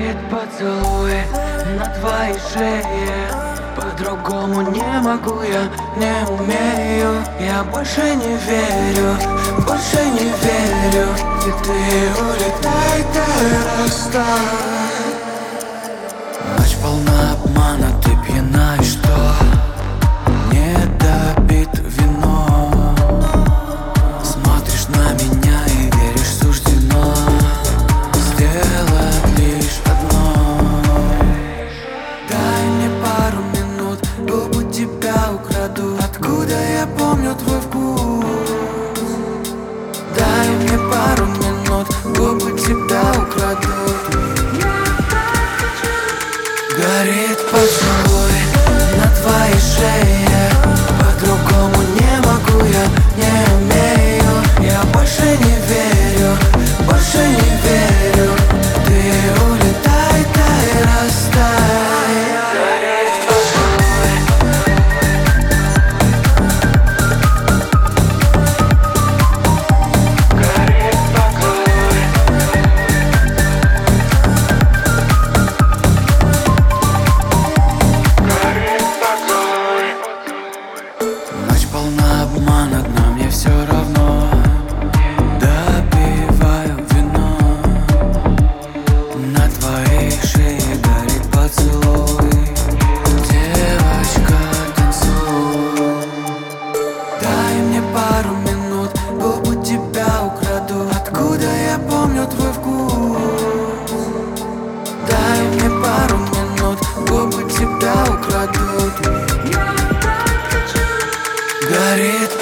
Горит поцелуй на твоей шее. По-другому не могу, я не умею. Я больше не верю, больше не верю. И ты улетай, ты расстань. Ночь полна обмана, ты пьяна и что? Не допит вино. Смотришь на меня и веришь, суждено сделать лишь одно. Дай мне пару минут, губы тебя украду. Откуда я помню твой вкус? Дай мне пару минут, губы тебя украдут. Горит поцелуй на твоей шее. По-другому не могу, я не умею. Я больше не верю, больше не верю. Ты улетай, дай растай. Горит поцелуй. Горит поцелуй. Ночь полна обмана, но мне все равно. Допиваю вино. На твоей шее горит поцелуй. Девочка, танцуй. Дай мне пару минут, губы тебя украду. Откуда я помню твой вкус? Дай мне пару минут, губы тебя украдут. Горит